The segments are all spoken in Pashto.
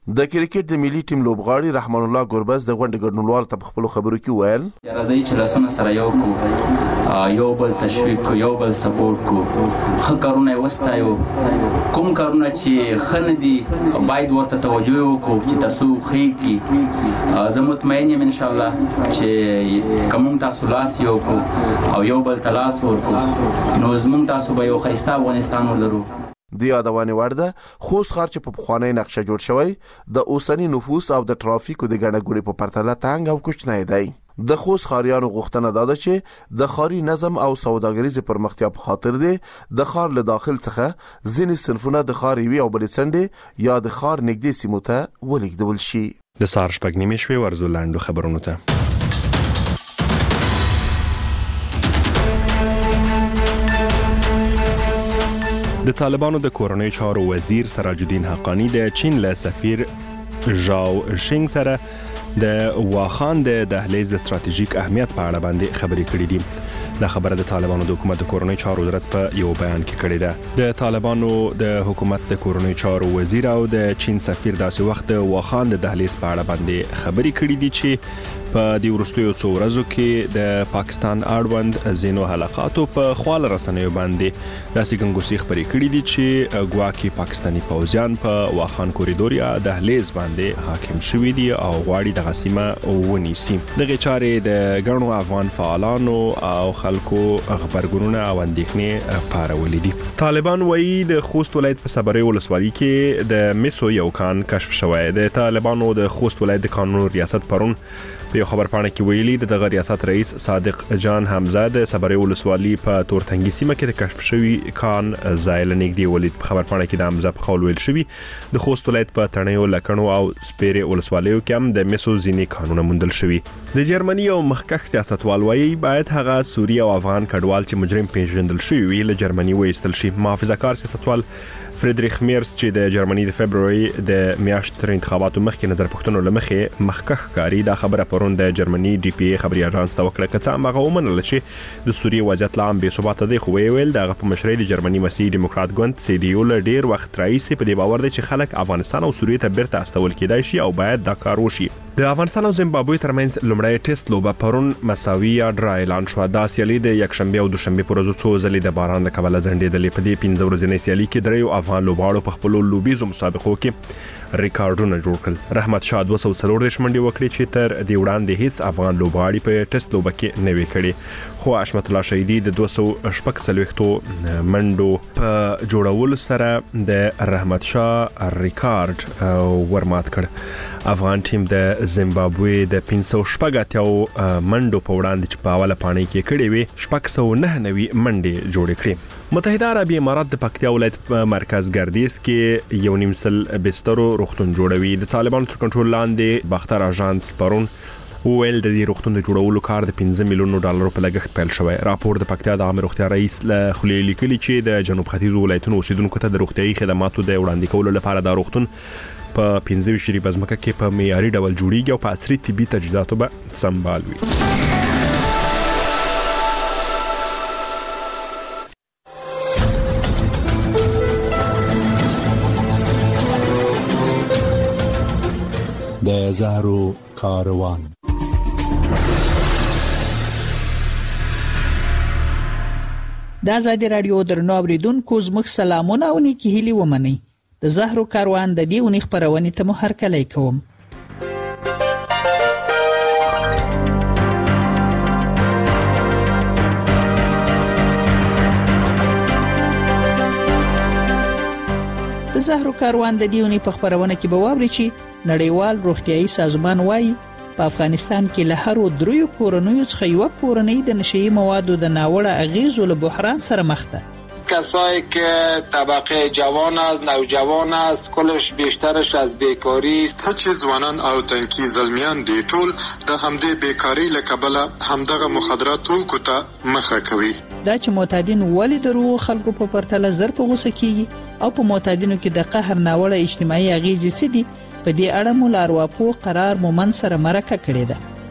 د کرکټ د ملي ټیم لوبغاړي رحمان الله ګوربز د غونډې ګډونوال ته خپل خبرو کې ویل راځي چې لاسونه سره یو کو یو بل تشویق کو یو بل سپورټ کو خو کارونه وستایو کوم کارونه چې خندي باید ورته توجه وکړو چې ترڅو خې کی زه مطمئن یم ان شاء الله چې کوم تاسو لاس یو کو او یو بل تلاس ورکو نو زموږ تاسو به یو خیسته افغانستان ولرو. د یادونې وړ ده خوست ښار چې په پخوانی نقشه جوړ شوی د اوسنی نفوس او د ترافیکو د ګڼه ګوڼې په پرتله تنګ او کوچنی دی. د خوست ښاریانو غوښتنه ده چې د ښاري نظم او سوداګریز پرمختیا په خاطر دی د ښار له داخل څخه ځینې صنفونه د ښار یوې او بلې څنډې یا د ښار نږدې سیمو ته ولېږدول شي. د سهار 6:30 شوې ورزو لاندو خبرونو ته. د طالبانو د کورنۍ چارو وزیر سراج الدین حقانی د چین له سفیر ژاو شینګ سره د واخان د دهلیز د ستراتیژیک اهمیت په اړه باندې خبرې کړې دي. دا خبره د طالبانو د حکومت د کورنۍ چارو وزارت په یو بیان کې کړې ده. د طالبانو د حکومت د کورنۍ چارو وزیر او د چین سفیر داسې وخت د واخان د دهلیز په اړه باندې خبرې کړې دي چې په دې وروستیو څو ورځو کې د پاکستان اړوند ځینو حلقاتو په خواله رسنیو باندې داسې ګنګوسې خبرې کړې دي چې ګواکې پاکستاني پوځیان په واخان کوریډور یا دهلیز باندې حاکم شوي دي او غواړي دغه سیمه ونیسي. دغه چارې د ګڼو افغان فعالانو او خلکو خبرګونونه او اندېښنې پارولې دي. طالبان وایي د خوست ولایت په صبري ولسوالۍ کې د مسو یو کان کشف شوی. د طالبانو د خوست ولایت د قانون ریاست پرون په یو خبرپاڼه کې ویلي د ریاست رئیس صادق جان حمزه د صبري ولسوالۍ په تورتنګي سیمه کې د کشف شوی کان ځای له نږدې ولید. په خبرپاڼه کې د حمزه په قول ویل شوی د خوست ولایت په تڼیو لکڼو او سپیرې ولسوالیو کې هم د مسو ځینې کانونه موندل شوي. د جرمني یو مخکښ سیاستوال وایي باید هغه سوری او افغان کډوال چې مجرم پیژندل شوی وي له جرمني وایستل شي. محافظه کار سیاستوال فریدریخ میرز چې د جرمني د فبروري د میاشتې تر انتخاباتو مخکې نظر پوښتنو لمخې مخکښ کاری دا خبره پرون د جرمني ډي پی ای خبري اژانس ته وکړه. که څه هم هغه ومنله چې د سوریې وضعیت لا هم بې ثباته دی، خو ویل دغه په مشرۍ د جرمني مسیحي ډیموکرات ګوند سی ډي یو له ډېر وخت راهیسې په دې باور دی چې خلک افغانستان او سوریې ته بیرته استول کېدای شي او باید دا کار وشي. د افغانستان او زیمبابوې ترمنځ لومړی ټیسټ لوبه پرون مساوي یا ډرا اعلان شوه. دا سیالي د یکشنبه او دوشنبه پر ورځو څو ځلې د باران له کبله ځنډېدلې. په دې 15 ورځنۍ سیالي کې دریو افغان لوبغاړو په خپلو لوبیزو مسابقو کې ریکارډونه جوړ کړل. رحمت شاه 240 منډې وکړې چې تر دې وړاندې هیڅ افغان لوبغاړي په ټیسټ لوبه کې نه وي کړې. خو حشمت الله شهیدي د 246 منډو په جوړولو سره د رحمت شاه ریکارډ ورمات کړ. افغان ټیم د زیمبابوې د 580 منډو په وړاندې چې په اوله پاڼۍ کې کړې وي 699 منډې جوړې کړې. متحده عربي امارات د پکتیا ولایت په مرکز ګردیز کې یو نیم سل بسترو روغتون جوړوي. د طالبانو تر کنټرول لاندې باختر اژانس پرون ویل د دې روغتون د جوړولو کار د 15 میلیونو ډالرو په لګښت پیل شوی. راپور د پکتیا د عامه روغتیا رئیس له خولې لیکلي چې د جنوب ختیځ ولایتونو اوسیدونکو ته د روغتیايي خدماتو د وړاندې کولو لپاره دا روغتون په 15 شری بزمکه کې په معیاري ډول جوړیږي او په عصري طبي تجهیزاتو به سمبال وي. د زهرو کاروان. د آزادي رادیو درنو اوریدونکو زموږ سلامونه او نیکی هیلې ومنئ. د زهرو کاروان د دې اونۍ خبرونې ته مو هرکلی کوم. د زهرو کاروان د دې اونۍ په خبرونه کې به واورئ چې نړیوال روغتیايي سازمان وايي په افغانستان کې له هر 3 کورنیو څخه یو کورنۍ د نشهیي موادو د ناوړه اغیزو له بحران سره مخ ده. کسایی که طبقه جوان است، نوجوان است، کلش بیشترش از بیکاری است. چې ځوانان او تنکي زلمیان دي ټول د همدې بیکاری له کبله همدغه مخدرات ټولکو ته مخه کوي. دا چې معتادین ولې د روغ خلکو په پرتله زر په غوسه کیږي او په معتادینو کې د قهر ناوړه اجتماعي اغیزې څه دي، په دې اړه مو لارواپو قرار مومن سره مرکه کړې ده.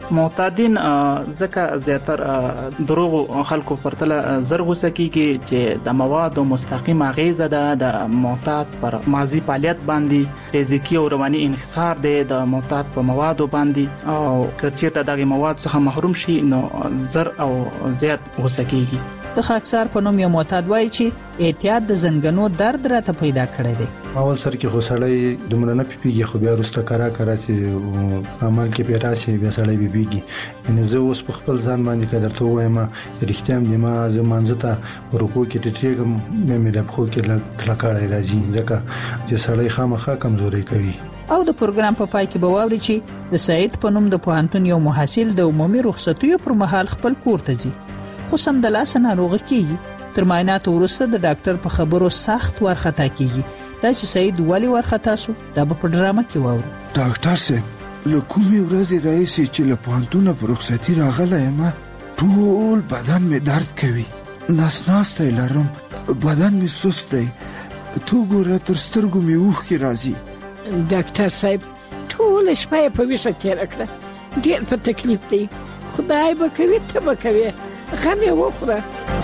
معتادین ځکه زیاتر دروغ خلکو پرتله زر غوسه کیږي چې د موادو مستقیم اغیزه ده د معتاد پر ماضی فعالیت باندې فزیکی او رواني انحصار دی د معتاد په موادو باندې او کچېته دغه مواد څخه محروم شي نو زر او زیات غوسه کیږي. د خاکسار په نوم یو معتاد وایي چې اعتیاد د زنګنو درد راته پیدا کړی دی. اول سر کې خو سړی دومره نه پیږي خو بیا وروسته کرا چې عمل کې پیراسي بیا سړی پیږي. ان زه اوس په خپل ځان باندې قدر ته وایم رښتیا هم ما زمانځه ته ورکو کې ټټېګم مې د خو کې لکړای راځي ځکه چې سړی خامخا کمزوري کوي. او د پروګرام په پای کې به واوري چې د سعید په نوم د پوهنتون یو محصل د عمومي رخصتیو پر مهال خپل کور ته ځي خو سم د لاس ناروغ کیږي. تر معاینات وروسته د ډاکټر په خبرو سخت ورختا کیږي. دا چې سعید ولی ورختا شو دا په ډرامه کې واورو. ډاکټر صاحب له کومې ورځې راځي چې له پوهنتون په رخصتي راغلی یم ټول بدن می درد کوي نس لرم بدن می سست دی تو ګوره تر سترګو می اوښکې راځي. ډاکټر صاحب ټول شپه په ویښه تیر کړه ډیر په تکلیف دی خدای به کوي ته به کوي غم یې وخوره.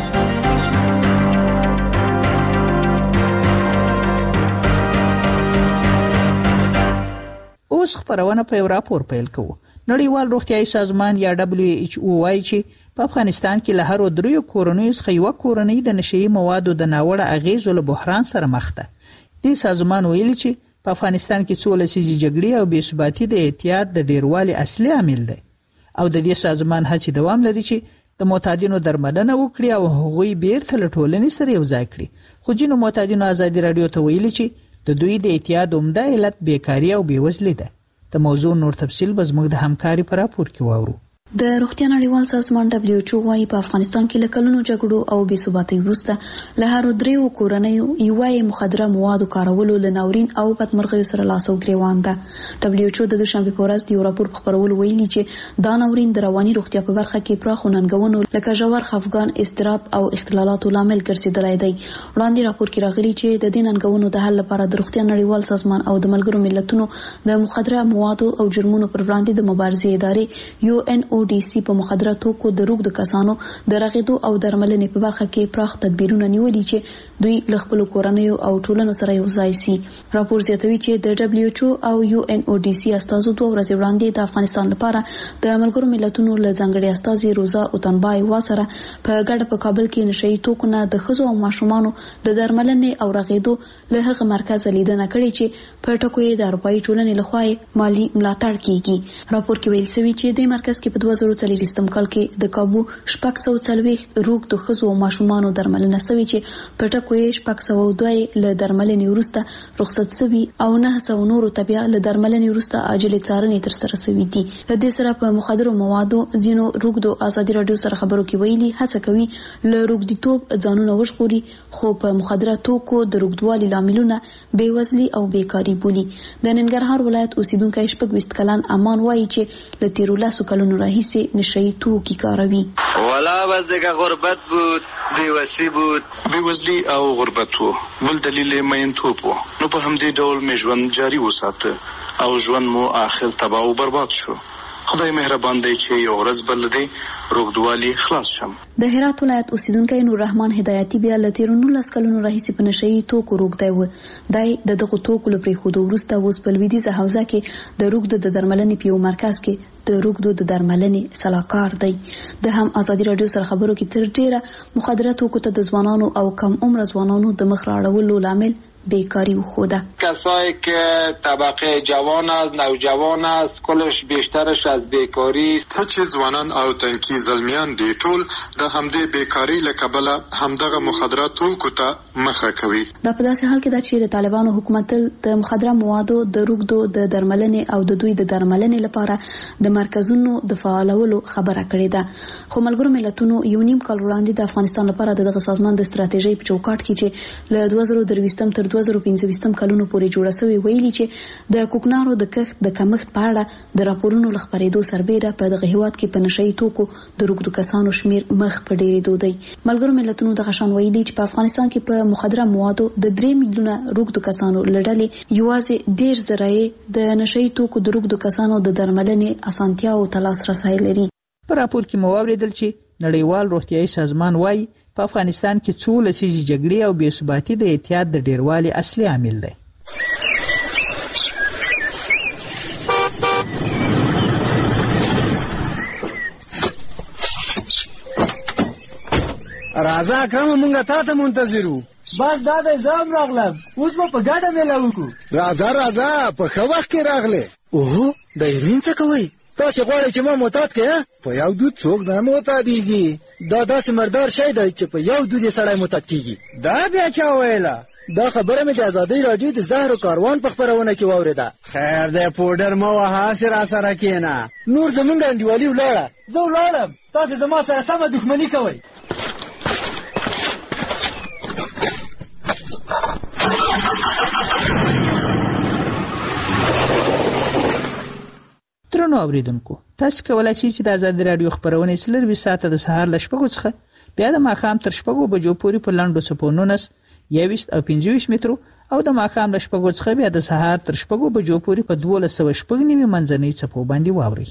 اوس خبرونه په یو راپور پیل کوو. نړیوال روغتیايي سازمان یا WHO وايي چې په افغانستان کې له هر 3 کورنیو څخه یو کورنۍ د نشئی موادو د ناوړه اغیزو له بحران سره مخ ده. د سازمان ویلي چې په افغانستان کې څو لسیزې جګړې او بې ثباتي د اعتیاد د ډیروالي اصلي عامل دی او د دې سازمان هڅې دوام لري چې د معتادینو درملنه وکړي او هغوی بیرته له ټولنې سره یو ځای کړي. خو ځینو معتادینو ازادي رادیو ته ویلي چې د دوی د اعتیاد عمده علت بیکاري او بیوزلي ده. د موضوع نور تفصیل به زموږ د همکاري په راپور کې واورو. د روغتیا نړیوال سازمان WHO وايي په افغانستان کې له کلونو جګړو او بې ثباتۍ وروسته له هر 3 کورنیو یوه مخدره موادو کارولو له ناورین او بدمرغیو سره لاس او ګریوان ده. WHO د دوشنبه په ورځ د یو راپور په خبرولو ویلي چې دا ناورین د رواني روغتیا په برخه کې پراخو ننګونو لکه ژور خفګان، اضطراب او اختلالاتو لامل ګرځیدلی دی. وړاندې راپور کې راغلي چې د دې ننګونو د حل لپاره د روغتیا نړیوال سازمان او د ملګرو ملتونو د مخدره موادو او جرمونو پر وړاندې د مبارزې ادارې UNODC په مخدره توکو د روغ د کسانو د رغیدو او درملنې په برخه کې پراخ تدبیرونه نیولي چې دوی له خپل کورنیو او ټولنو سره یو ځای شي. راپور زیاتوي چې د WHO او UNODC استازو 2 ورځې وړاندې د افغانستان لپاره د ملګرو ملتونو له ځانګړي استازي روزا اوتنبای واسره په ګډه په کابل کې نشئی توکو نه د ښځو او ماشومانو د درملنې او رغیدو له هغه مرکز لیدنه کړې چې په ټکو یې د اروپایي ټولنې لخوا مالی ملاتړ کیږي. راپور کې ویل شوی چې د مرکز کې په 2040 کال کې د کابو 640 روغ د ښځو او ماشومانو درملنه شوی چې په ټکو یې 602 له درملنې وروسته رخصت شوی او 900 نورو تبع له درملنې وروسته عاجل څارنې تر سره شوی دي. د دې سره په مخدرو موادو ځینو روغ د ازادي رادیو سره خبرو کې ویلي هڅه کوي له روغديتوب ځانونه وژغوري خو په مخدره توکو د روغدوالي لاملونه بیوزلي او بیکاری بولی. د ننګرهار ولایت اوسیدونکو 20 کلن امان وایي چې له 13 کلونو راهیسې نشئی توکي کاروي. ولا وزګه غربت بود بیوسی بود بیوزلی او غربت وو بل دلیل مینتوب وو نو په همدې ډول مې ژوند جاری وساته او ژوند مو آخر تباہ او برباد شو. خدای مهربان دی چې یو ورځ بل دی روغدوالي خلاص شم. د هرات ولایت اوسیدونکو نور رحمان هدایتي بیا له 13 کلونو راهیسې په نشئی توکو روغ دی و. دای دغه توکو لپاره خود ورسته اوس په لویدیزه حوزه کې د روغ د درملنې په مرکز کې د روغ د درملنې صلاحکار دی. د هم ازادي رادیو سره خبرو کې تر ډیره مخدره توکو ته د ځوانانو او کم عمر ځوانانو د مخ راړولو لامل بیکاری و خوده. کسایی که طبقه جوان است، نوجوان است، کلش بیشترش از بیکاری است. چې ځوانان او تنکي زلمیان دي ټول د همدې بیکاری له کبله همدغه مخدرات توکو ته مخه کوي. دا په داسې حال کې ده چې د طالبانو حکومت د مخدره موادو د روغدو د درملنې او د دوی د درملنې لپاره د مرکزونو د فعالولو خبره کړې ده. خو ملګرو ملتونو یو نیم کال وړاندې د افغانستان لپاره دغه سازمان د ستراتیژۍ په چوکاټ کې چې له 2023 تر تر 2025م کلونو پورې جوړه شوې ویلي چې د کوکنارو د کښت د کمښت په اړه د راپورونو لخبرېدو سربېره په دغه هیواد کې په نشئی توکو د روږدو کسانو شمیر مخ په ډېرېدو دی. ملګرو ملتونو دغه شان ویلي چې په افغانستان کې په مخدره موادو د 3 میلیونه روږدو کسانو لړلې یوازې 10,000 د نشئی توکو د روږدو کسانو د درملنې اسانتیاو ته لاسرسی لري. په راپور کې مو واوریدل چې نړیوال روغتیايي سازمان وايي په افغانستان کې څو لسیزې جګړې او بې ثباتي د اعتیاد د ډیروالي اصلي عامل دی. راځه اکرم مونږه تا ته منتظرو. بس دا د زام راغلم، اوس به په ګډه میله وکړو. راځه په ښه وخت کې راغله. اوه د هیروین څه کوي؟ تاسو غواړئ چې ما معتاد کړئ؟ په یو دود څوک نه معتادیږي. دا داسې مردار شی دی چې په یو دود یې سړی معتاد کیږي. دا بیا چا ویله؟ دا خبره مې د ازادۍ راډیو د زهرو کاروان په خپرونه کې واورېده. خیر دی پوډر مه وهه، هسې راسره کښېنه. نور زمونږ انډیوالي ولاړه. زه ولاړم، تاسې زما سره سمه دښمني کوئ. درنو اوریدونکو، تاسو کولای شئ چې د آزادۍ رادیو خبرونه سلروي ساعته د سهار ل 6 څخه بیا د ماښام تر 6 بجو پورې په لاندو سپونونس 21 او 25 مترو او د ماښام ل 6 څخه بیا د سهار تر 6 بجو پورې په 1290 منځنۍ چپو باندې واوري.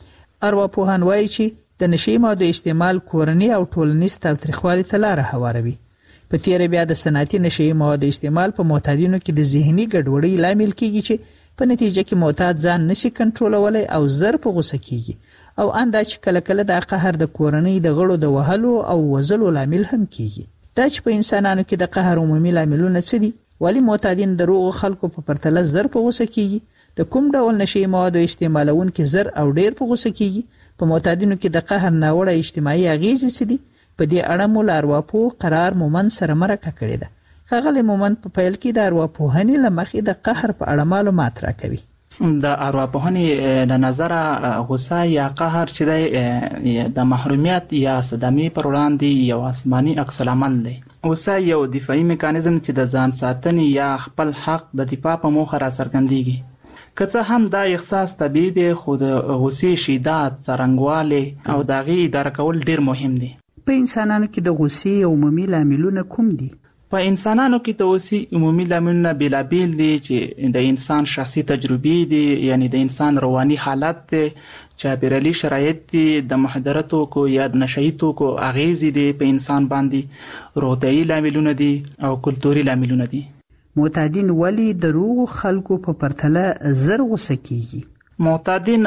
ارواپوهان وایي چې د نشئی مادو استعمال کورنۍ او ټولنیز تاوتریخوالي ته لار هواروي. په تیر بیا د صنعتي نشئی مادو استعمال په معتادینو کې د ذهني ګډوډۍ لامل کیږي چې په نتیجه کې معتاد ځان نشي کنټرولولای او زر په غوسه کیږي او اندا چې کله کله د قهر د کورنۍ د غړو د وهلو او وزلو لامل هم کیږي. دا چې په انسانانو کې د قهر عمومي لاملونه څه دي؟ ولی معتادین د روغ خلکو په پرتله زر په غوسه کیږي؟ د کوم ډول نشئی موادو استعمالونکو زر او ډیر په غوسه کیږي؟ په معتادینو کې د قهر ناوړه اجتماعي اغیزې څه دي؟ په دې اړه مو ارواپوه قرار مومند سره مرکه کړې ده. هغه مومند په پیل کې د ارواپوهنې لمخې د قهر په اړه معلومات راکوي. د ارواپوهنې د نظره غوسه یا قهر چې د محرومیت یا صدمې پر وړاندې یو آسماني عکس العمل دی. غوسه یو دفاعي میکانیزم چې د ځان ساتنې یا خپل حق د دفاع په موخه را څرګندېږي. که څه هم دا احساس طبیعي دی، خو د غوسې شدت، څرنګوالی او د هغې اداره کول ډیر مهم دي. په انسانانو کې د غوسې عمومي لاملونه کوم دي؟ په انسانانو کې د غوسې عمومي لاملونه بیلابیل دي چې د انسان شخصي تجربې دي، یعنی د انسان رواني حالت دی، چاپیریالي شرایط دي، د مخدره توکو یا د نشئی توکو اغیزې دي په انسان باندې، روغتیايي لاملونه دي او کلتوري لاملونه دي. معتادین ولی د روغ خلکو په پرتله زر غوسه کیږي؟ معتادین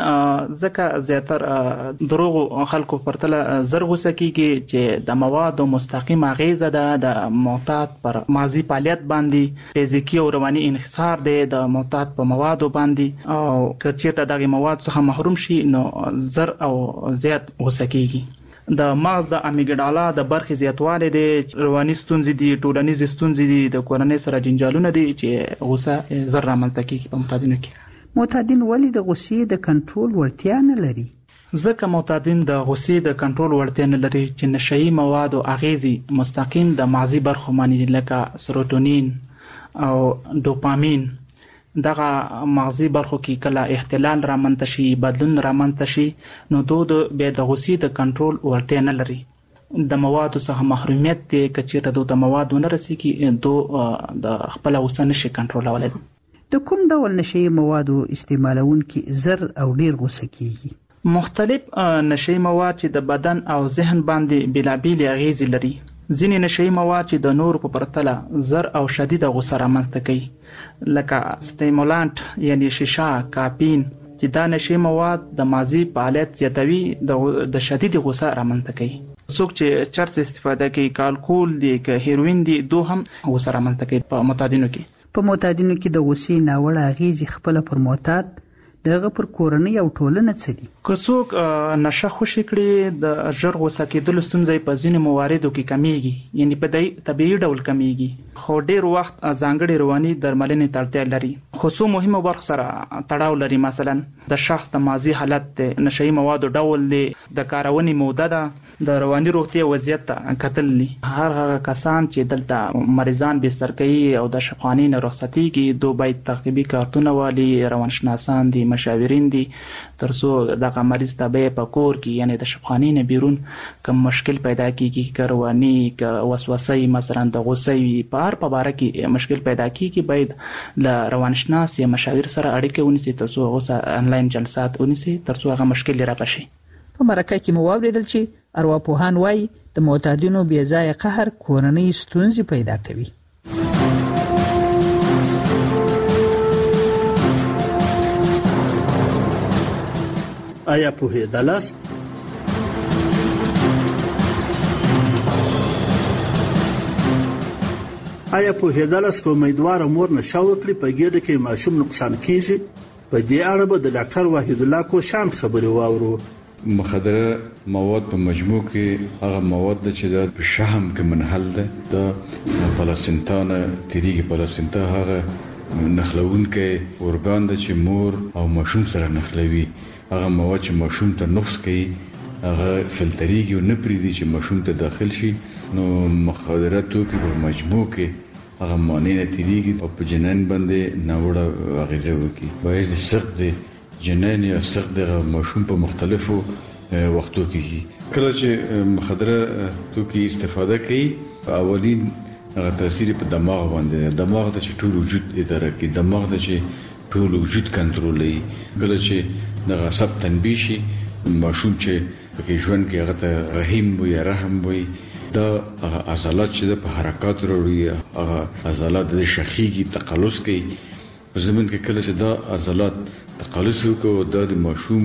ځکه زیاتر دروغ خلکو پرتله زر غوسه کیږي چې د موادو مستقیم اغیزه ده د معتاد پر ماضی فعالیت باندې، فزیکی او رواني انحصار دی د معتاد په موادو باندې، او که چیرته دغه مواد څخه محروم شي نو زر او زیات غوسه کیږي. د مغز د امیګډالا د برخې زیاتوالی دی، رواني ستونزې دي، ټولنیز ستونزې دي، د کورنۍ سره جنجالونه دي چې غوسه زر رامنځته کیږي په معتادینو کې. معتادین ولی د غوسې د کنټرول وړتیا نه لري؟ ځکه معتادین د غوسې د کنټرول وړتیا نه لري چې نشئی موادو اغیزې مستقیم د مغزي برخو باندې لکه سروټونین او ډوپامین دغه مغزي برخو کې کله اختلال رامنځته شي، بدلون رامنځته شي، نو دوی به د غوسې د کنټرول وړتیا نه لري. د موادو څخه محرومیت دی، که چیرته دوی ته مواد ونه رسیږي دوی د خپل غوسه نشي کنټرولولی. د کوم ډول نشئی موادو استعمالونکي زر او ډیر غوسه کیږي؟ مختلف نشئی مواد چې د بدن او ذهن باندې بیلابیل اغیزې لري. ځینې نشئی مواد چې د نورو په پرتله زر او شدید غوسه رامنځته کوي، لکه سټیمولانت یعنی شیشه، کافین، چې دا نشئی مواد د مغزي فعالیت زیاتوي، د شدید غوسه رامنځته کوي. څوک چې چرس استفاده کوي، کالکول دی، که هیروین دی، دو هم غوسه رامنځته کوي په معتادینو کې. په معتادینو کې د غوسې ناوړه اغیزې خپل پر معتاد دغه پر کورنۍ او ټولنه څه دي؟ که څوک نشه خوشي کړي، د ژر غوسه کېدلو ستونزې په ځینې مواردو کې کمیږي، یعنی په طبیعي ډول کمیږي، خو ډیر وخت ځانګړي رواني درملنې ته اړتیا لري. خو څو مهمه برخه سره تړاو لري. مثلا د شخص د ماضي حالت، نشئی موادو ډول دی، د کارونې موده ده، د رواني روغتیا وضعیت کتل دي. هر کسان چې دلته مریضان بستر کوي او د شفاخانې نه رخصتي کی دو باید تعقیبي کارتونه والی، روانشناسان دي، مشاورین دي، ترڅو دغه مریض ته په کور کې یعنی د شفاخانې نه بیرون کوم مشکل پیدا کیږي، کروانی ک وسوسه مثلا د غوسې په باره کې مشکل پیدا کیږي، باید ل روانشناس یا مشاور سره اړیکه ونیسي ترڅو هغه انلاین جلسات ونیسي ترڅو هغه مشکل را پشي. په مرکه کې مو واوریدل چې ارواپوهان وایي د معتادینو بې ځای قهر کورنۍ ستونزې پیدا کوي. آیا پوهېدلاست؟ آیا پوهېدلاست که امیدواره مور نشه وکړي په ګېډه کې ماشوم نقصان کیږي؟ په دې اړه به د ډاکټر وحید الله کوشان خبرې واورو. مخدره مواد په مجموع کې هغه مواد چې د شحم کې منحل ده، د پلاسینتا نه تیریږي. پلاسینتا هغه نخلون کې اورګان ده چې مور او ماشوم سره نخلوي. هغه مواد چې ماشوم ته نفس کوي هغه فلتریږي او نه پریږدي چې ماشوم ته داخل شي. نو مخدره توکي په مجموع کې هغه معنی نه تیریږي او په جنین باندې ناوړه اغیزه وکړي. باعث سخت دي جنین یا سخت د ماشوم په مختلفو وختو کې کله چې مخدره توکي استفاده کوي، اولین هغه تاثیر په دماغ باندې، دماغ ته چې ټول وجود اداره کوي، دماغ ته چې ټول وجود کنټرولوي. کله چې د عصب تنبیه شي، ماشوم چې په ژوند کې هغه ته رحیم وي یا رحم وي، دا هغه عضلات چې په حرکات وروړي، هغه عضلات د شخیږي، تقلص کوي. په زمين کې کله چې دا عضلات تقلص وکړي، دا د ماشوم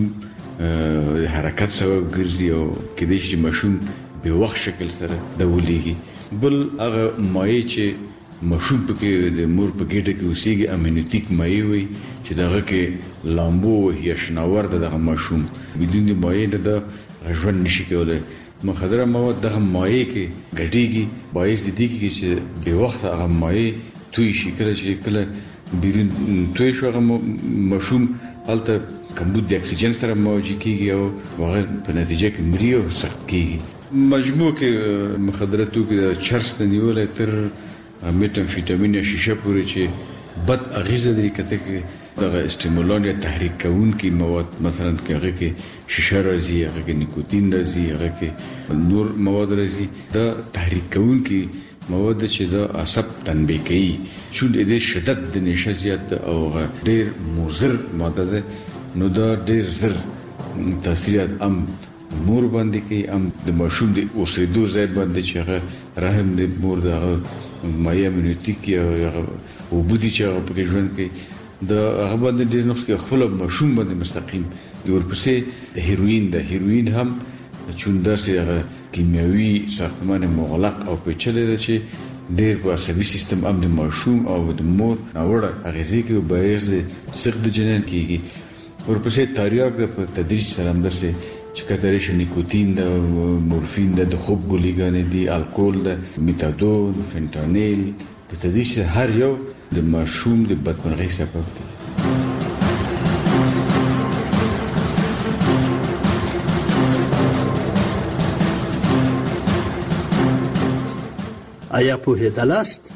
حرکت سبب ګرځي او کله چې ماشوم به وخت شکل سره د ولېږي. بل هغه مایع چې ماشوم پکې د مور په ګډه کې اوسېږي، امینوتیک مایع وي چې دغه کې لامبو یا شناور دغه ماشوم بدون د مایع د ژوند نشي کولای. مخدره مواد دغه مایع کې ګډيږي، باعث دي چې به وخت هغه مایع توی شي. کله بیرون توی شو هغه ماشوم هلته کمبود د اکسیجن سره مواجه کیږي او هغه په نتیجه کې مري او سخت کیږي. مجموع کې مخدره توکي د چرس نه نیولای تر میتامفیټامین یا شیشه پورې چې بد اغیزه لري، کته کې دغه استیمولان یا تحریک کوونکي مواد مثلا کې هغه کې شیشه راځي، هغه کې نیکوتین راځي، هغه کې نور مواد راځي. دا تحریک کوونکي مواد چې د عصب تنبیه کوي، چې د شدت د نشه زیات او ډیر مضر ماده ده، نو دا ډیر زر تاثیرات هم مور باندې کوي، هم د ماشوم د اوسېدو ځای باندې چې هغه رحم د مور د مایع امینوتیک یا وبودي چې هغه په ژوند کې د هغه باندې ډیر نقص کوي. خپل ماشوم باندې مستقیم د ورپسې هیروین د هیروین هم چوندا سره کیمیاوي ساختمان مغلق او پیچلې ده چې ډیر په عصبي سیستم هم د ماشوم او د مور ناوړه اغیزې کوي، باعث سخت جنین کیږي. ورپسې تریاک په تدریج سره هم درسه چې کترې نیکوتین د مورفین د خوب ګولېګانې دي، الکول د میتادون، فنټانیل، په تدریج هر یو د ماشوم د بدمرغۍ سبب کیږي. آیا پوهېدلاست؟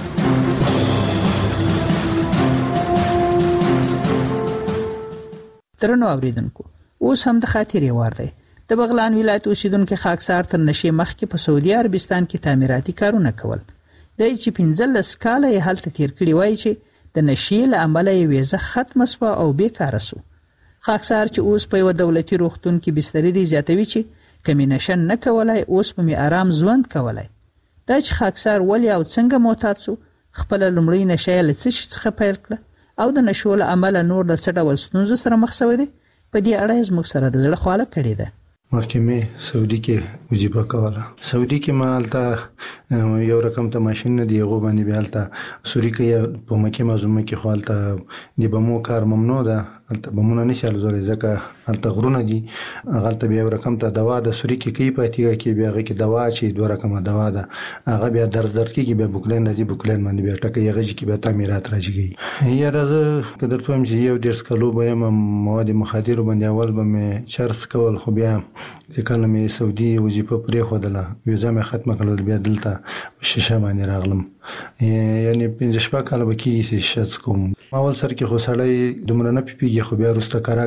درنو اوریدونکو، اوس هم د خاطرې وار دی. د بغلان ولایت اوسیدونکو خاکسار تر نشي مخکې په سعودي عربستان کې تعمیراتي کارونه کول. د چې 15 کاله یې هلته تیر کړی وای چې د نشي له امله یې ویزه ختم شوه او بیکاره شو. خاکسار چې اوس په یو دولتي روغتون کې بسترې دي زیاتوي چې کمی نشه نه کولای، اوس په می آرام ژوند کولای. دا چې خاکسار ولې او څنګه معتاد شو، خپل لومړی نشه له څه څخه پیل کړ او د نشو له امله نور د څه ډول ستونزو سره مخ شوی دی، په دې اړه زموږ سره د زړه خواله کړې ده. مخکې سعودي کې وظیفه کوله. سعودي کې ما هلته یو رقم ته ماشین نه دی، هغه باندې بیا هلته سوري کې په مکه معظمه کې خو هلته د بمو کار ممنوع ده هلته بمونه نشي الوزولې ځکه هلته غرونه دي هلته بیا یو رقم ته دوا د سوري کې کوي په تیګه کې بیا هغه کې دوا چې دوه رقمه دوا ده هغه بیا درد کې بیا بوکلین راځي بوکلین باندې بیا ټکه یغه کې بیا تعمیرات راځي یا راځه کدر ته هم چې یو ډیر سکلو به مواد مخدر باندې اول به مې چرس کول خو بیا چې کله مې سعودي وظیفه پرې خودله ویزا مې ختمه کړل بیا دلته شیشه باندې راغلم یعنی 15 کاله به کېږي چې شت کوم اول سر کې خو سړی دومره نه پیږي خو بیا وروسته کرا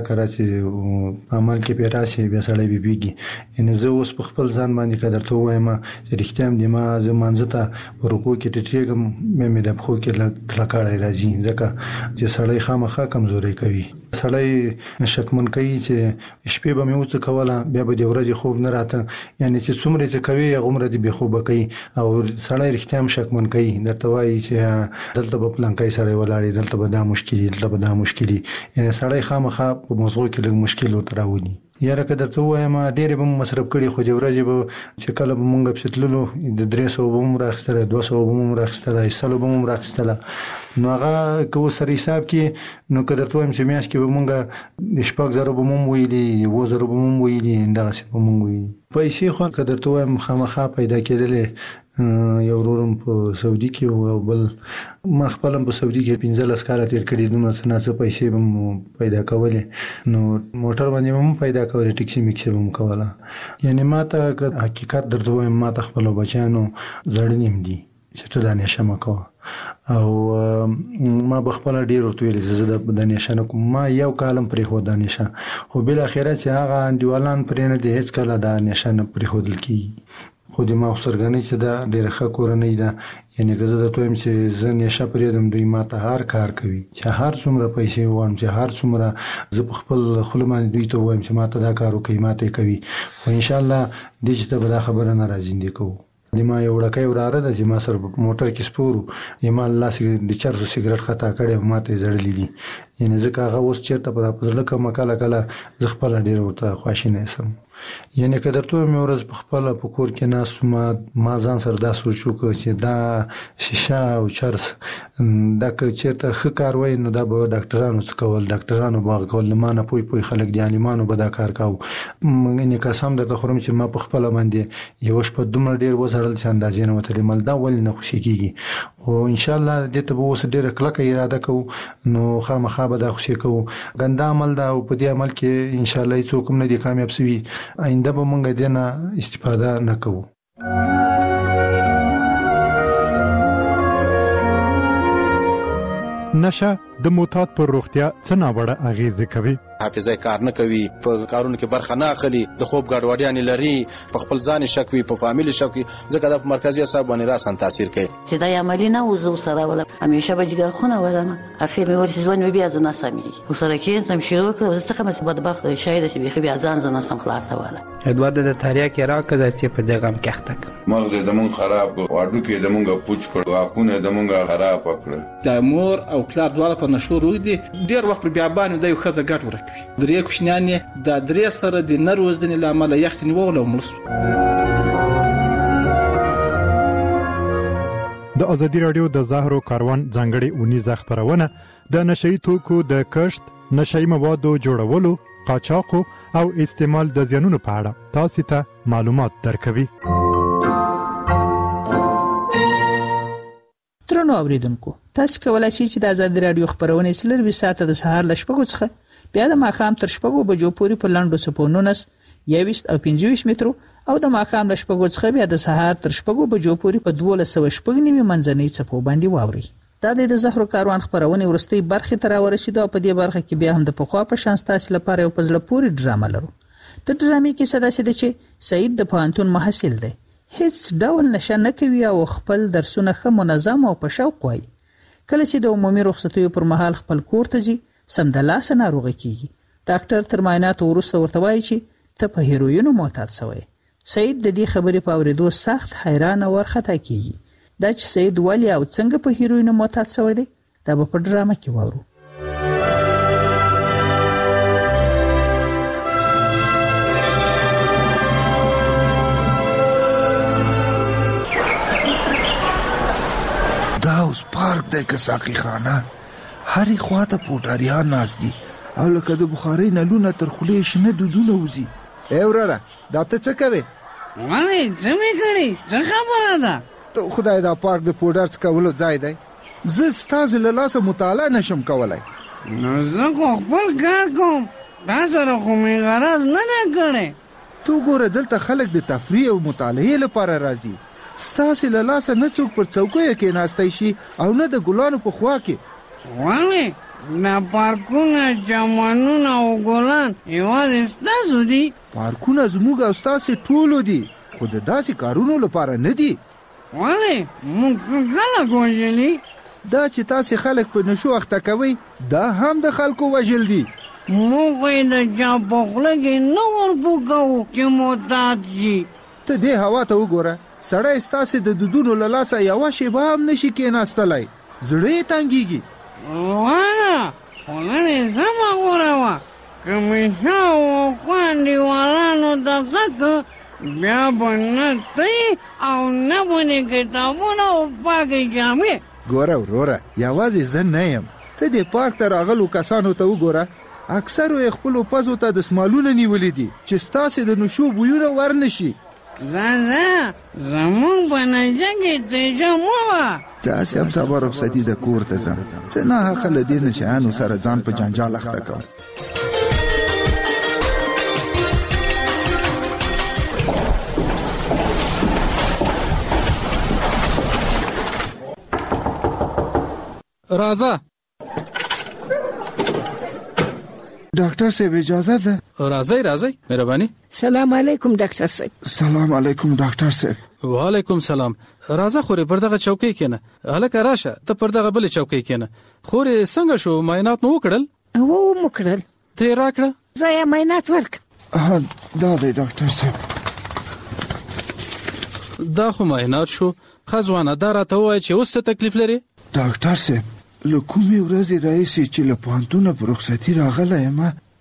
چې عمل کې پیراسي بیا سړی پیږي یعنی زه اوس په خپل ځان باندې قدر ته وایم چې رښتیا هم د ما زمانځه ته رکوع کې ټټېږم مې د خو کې لکړای راځي ځکه چې سړی خامخا کمزوري کوي سړی شکمن کوي چې شپې به مې وڅ کوله بیا به د ورځې خوب نه راته یعنی چې څومره چې کوي غومره دې به خوب کوي او سړی رښتیا هم شکمن کوي درته وایي چې دلته په پلانکای سره ولاړې دلته به دا مشکلي دلته به دا مشکلي یعنی سړی خامخا په موضوع کې لږ مشکل ورته راوړي یاره که درته وایم ډېرې به مصرف کړي خو د ورځې به چې کله به مونږ پسې تللو د 300 به هم راخیستله 200 به هم راخیستله 100 به هم راخیستله نو هغه که اوس سره حساب کې نو که درته وایم چې میاشت کې به مونږ د 6,000 به هم ویلي 7,000 به هم ویلي دغسې به مونږ ویلي پیسې خو که درته وایم خامخا پیدا کېدلې یو ورورم په سعودي کې او بل ما خپل په سعودي کې 15 کاله تیر کړي دومره څه پیسې هم پیدا کولې نو موټر باندې هم پیدا کولې ټیکسي میکسي هم کوله یعنی ما ته حقیقت درته وایم ما ته خپل بچانو زړنیم دي چې ته دا نشه مکوه او ما بخپل ډیر ورته ویل زه د نشه نه کوم ما یو کالم پرې هو د نشه خو بل اخرت چې هغه انډیوالان پرې نه دي هیڅ کله د نشه نه پرې هودل کی خو د ما سرګنې چې دا ډیره ښه کورنۍ ده یعنی که زه درته وایم چې زه نشه پرېږدم دوی ما ته هر کار کوي چې هر څومره پیسې وغواړم چې هر څومره زه په خپل خوله باندې دوی ته ووایم چې ما ته دا کار وکړي ما ته یې کوي خو انشاءالله دې چې ته به دا خبره نه راځندې کوو د ما یو وړکی وراره ده چې ما سره په موټر کې سپور یې ما لاس د چرسو سګرټ خطا کړی او ما ته یې زړلي دي یعنی ځکه هغه اوس چېرته په زړه کومه کله کله زه خپله ډېره ورته خواشینی سم یعنی که درته وایم یو ورځ په خپله په کور کې ناست ما ځان سره دا سوچ وکړ چې دا شیشه او چرس دا که چېرته ښه کار وای نو دا به ډاکټرانو څه کول ډاکټرانو به هغه کول له ما نه پوی خلک دي عالمانو به دا کار کاوه یعنې قسم درته خورم چې ما په خپله باندې یوه شپه دومره ډېر وځړل چې اندازې نه وتلې مل دا ولې نه خوشي کېږي خو انشاءالله دې ته به اوس ډېره کلکه اراده کوو نو خامخا به دا خوشي کوو ګنده عمل ده او په دې عمل کې انشاءالله څوک هم نه دي کامیاب سوي آینده به مونږ دې نه استفاده نه کوو نشه د معتاد پر روغتیا څه ناوړه اغیزه کوي حافظه کار نه کوي په کارونو کې برخه نه اخلي د خوب ګډوډیان لري په خپل ځان شک وي په فامیل شک وي ځکه د مرکزي اعصاب باندې راسن تاثیر کوي چې دا عملی نه وزو سره ولا همیشه به جګر خونه ولما اخر مې ورسې ځوان بیا ځنه سمي وسره کې سم شروع کړ زه څنګه مې بدبخت شاید چې بیا ځان ځنه سم خلاص ولا ادوار د تاریخ کې راکړه چې په دغه غم کې اخته مغز د مون خراب واډو کې د مونږه پوچ کړ واپونه د مونږه خراب کړ د مور او پلار دواړه په نشو روي دي ډیر وخت بیا باندې د یو خزه ګټ ورکوي درې کوشنیان د درې سره د نروزنې لامل یختنی وغلو ملس د ازادي رادیو د زهرو کاروان ځانګړي اونیزه خبرونه د نشئی توکو د کشت نشئی موادو جوړولو قاچاق او استعمال د زیانونو په اړه تاسو ته معلومات درکوي ترنو اوریدونکو تاسو کولای شئ چې د ازادي رادیو خبرونه سلر 20 ساعته د سهار ل 8:00 څخه بیا د ماښام تر 8:00 بجو پورې په لاندو سپونونس 21 او 25 مترو او د ماښام ل 8:00 څخه بیا د سهار تر 8:00 بجو پورې په 1290 منځنۍ څپو باندې واوري دا د زهرو کاروان خبرونه ورستي برخه تر ورسېدو په دې برخه کې بیا هم د پخوا په شان تاسو لپاره یو پزله پوری ډرامه لرو د ډرامې کې صدا سي چې سعید د پوهنتون محصل دی هیڅ ډول نشه نه کوي او خپل درسونه ښه منظم او په شوق وایي کله چې د عمومي رخصتیو پر مهال خپل کور ته ځي سم د لاس ناروغ کیږي ډاکټر تر معاینات وروسته ورته وایي چې ته په هیروینو معتاد شوی سعید د دې خبرې په اوریدو سخت حیران او ورختا کیږي دا چې سعید ولی او څنګه په هیروینو معتاد شوی دی دا په ډرامه کې وورو دا اوس پارک دی که ساقی خانه هرې خوا ته پوټاریان ناست دي او لکه د بخارۍ نلونه تر خولې شنه دودونه وځي. ای وراره دا ته څه کوې؟ ولې څه مې کړي؟ څه خبره ده؟ ته خدای دا پارک د پوډر څکولو ځای دی. زه ستاسې له لاسه مطالعه نشم کولی. نو زه خو خپل کار کوم، تا سره خو مې غرض نه دی کړی. تو ګوره دلته خلک د تفریح او مطالعې لپاره راځي. ستاسې له لاسه نه څوک پر څوکیو کېناستی شي او نه د ګلانو په خوا کې. ولې دا پارکونه، چمنونه او ګلان یوازې ستاسو دي؟ پارکونه زموږ او ستاسې ټولو دي، خو د داسې کارونو لپاره نه دي. ولې موږ خلک وژلي؟ دا چې تاسې خلک په نشو اخته کوئ دا هم د خلکو وژل دي. موږ یې د چا په خوله کې نه ورپو کوو چې معتاد شي. ته دې هوا ته وګوره، سړی ستاسې د دودونو له لاسه یوه شیبه هم نشي کېناستلی، زړه یې تنګېږي. وانه خوله دې سمه غوره وه، که مې شاوخوا انډیوالانو ته غږ بیا به نه تی او نه به دې کتابونه او پاکې جامې. ګوره وروره، یوازې زه نه یم، ته دې پارک ته راغلو کسانو ته وګوره، اکثرو یې خپلو پزو ته دسمالونه نیولي دي چې ستاسې د نشو بویونه ورنشي. ځه زمونږ په نشه کې تیشه مه وه. داسې هم سبا رخصتي د کور ته ځم، څه ناحقه له دې نشیانو سره ځان په جنجال اخته کوم. راځه ډاکټر صاحب اجازه ده؟ راځئ مهرباني. سلام علیکم ډاکټر صاحب. سلام علیکم ډاکټر صاحب. وعلیکم سلام. راځه خورې پر دغه چوکۍ کېنه. هلکه راشه ته پر دغه بلې چوکۍ کېنه. خورې څنګه شو، معاینات مو وکړل؟ مو کړل. ته یې راکړه. زه یې معاینات ورکړم. دا دی ډاکټر صاحب. دا خو معاینات شو. ښه ځوانه دا راته ووایه چې اوس څه تکلیف لرې؟ ډاکټر صاحب له کومې ورځې راهیسې چې له پوهنتونه په رخصتي راغلی یم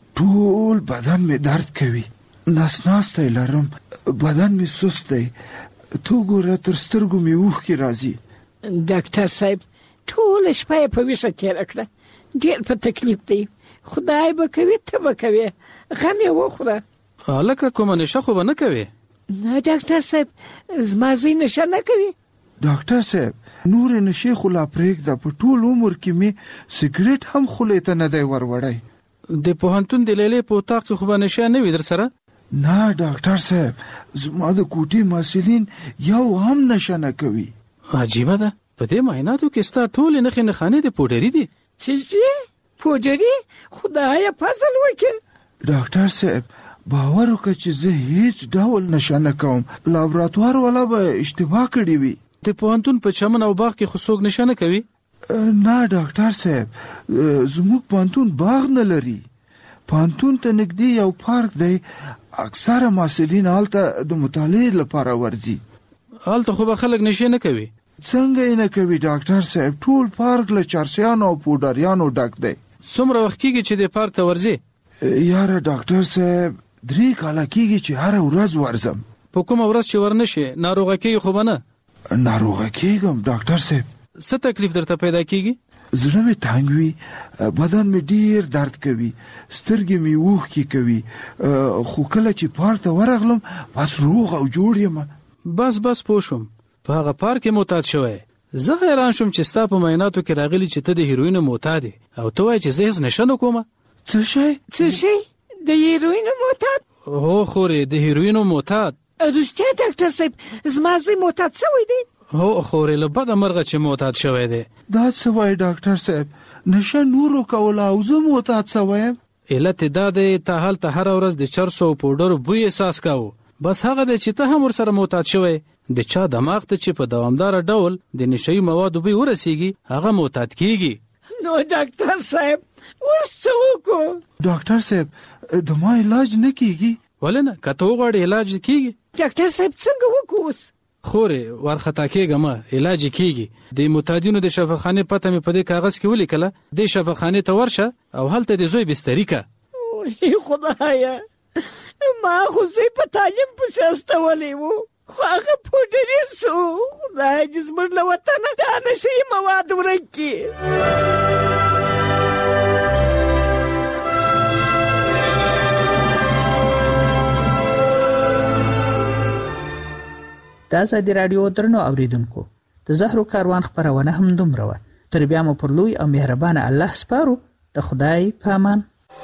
ټول بدن مې درد کوي، ناسناستی لرم، بدن مې سست دی، تو ګوره تر سترګو مې اوښکې راځي. ډاکټر صاحب ټوله شپه یې په ویښه تېره کړه، ډېر په تکلیف دی، خدای به کوي ته به کوې، غم یې وخوره. هلکه کومه نشه خو به نه کوې؟ نه ډاکټر صاحب زما زوی نشه نه کوي. ډاکټر صاحب نور نشي خو لا پرېږده، په ټول عمر کې مې سګرټ هم خولې ته نه دی وروړی. د پوهنتون د لیلې په اتاق کې خو به نشه نه وي در سره؟ نه ډاکټر صاحب زما د کوټې محصلین یو هم نشه نه کوي. عجیبه ده، په دې معایناتو کې ستا ټولې نښې نښانې د پوډري دي. څه پوډري؟ خدایه فضل وکړه. ډاکټر صاحب باور وکړه چې زه هیڅ ډول نشه نه کوم، لابراتوار والا به اشتباه کړې وي. د پوهنتون په چمن او باغ کې خو څوک نشه نه کوي؟ نه ډاکټر صاحب زموږ پوهنتون باغ نه لري، پوهنتون ته نږدې یو پارک دی، اکثره محصلین هلته د مطالعې لپاره ورځي. هلته خو به خلک نشه نه کوي؟ څنګه یې نه کوي ډاکټر صاحب، ټول پارک له چرسیانو او پوډریانو ډک دی. څومره وخت کېږي چې د پارک ته ورځې؟ یاره ډاکټر صاحب 3 کاله کېږي چې هره ورځ ورځم. په کومه ورځ چې ورنشې ناروغه کېږي خو به نه؟ ناروغه کېږم ډاکټر صاحب. څه تکلیف درته پیدا کېږي؟ زړه مې تنګ وي، بدن مې ډیر درد کوي، سترګې مې اوښکې کوي، خو کله چې پارک ته ورغلم بس روغ او جوړ یم. بس پوه شوم، په هغه پارک کې معتاد شوی. زه حیران شوم چې ستا په معایناتو کې راغلی چې ته د هیروینو معتاد یې او ته وایې چې زه هېڅ نشه نه کومه. څه شی؟ د هیروینو معتاد؟ هو خورې د هیروینو معتاد. رښتیا ډاکټر صاحب زما زوی معتاد شوی دی؟ هو خورې له بده مرغه چې معتاد شوی دی. دا څه وایي ډاکټر صاحب، نشه نورو کوله او زه معتاد شوی یم؟ علت دا دی ته هلته هره ورځ د چرسو او پوډرو بوی احساس کوو، بس هغه دی چې ته هم ورسره معتاد شوی. د چا دماغ ته چې په دوامداره ډول د نشهیي موادو بوی ورسیږي هغه معتاد کیږي. نو ډاکټر صاحب اوس څه وکړو؟ ډاکټر صاحب د ما علاج نه کیږي؟ ولې نه، که ته وغواړې علاج کیږي. ډاکټر صاحب څنګه وکړو اوس؟ خورې ورخطا کېږه مه، علاج کیږي. د معتادینو د شفاخانې پته مې په دې کاغذ کې ولیکله، دې شفاخانې ته ورشه او هلته د زوی بستري که. ای خدایه ما خو زوی په تعلیم پسې استولی و خو هغه پوډري سو. خدای دې زموږ له وطنه دا نشهیي مواد ورک کړي. د ازادي رادیو درنو اوریدونکو د زهرو کاروان خبرونه هم دومره وه. تر بیا مو پر لوی او مهربان الله سپارو. د خدای په امان.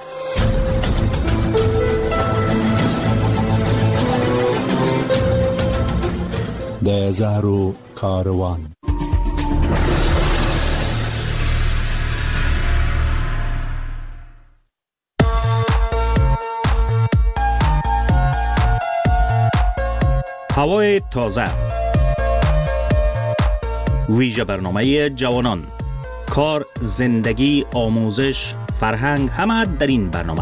د زهرو کاروان. هوای تازه، ویژه برنامه جوانان، کار، زندگی، آموزش، فرهنگ، همه در این برنامه.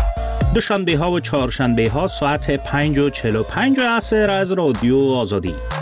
دوشنبه ها و چهارشنبه ها ساعت 5:45 عصر از رادیو آزادی.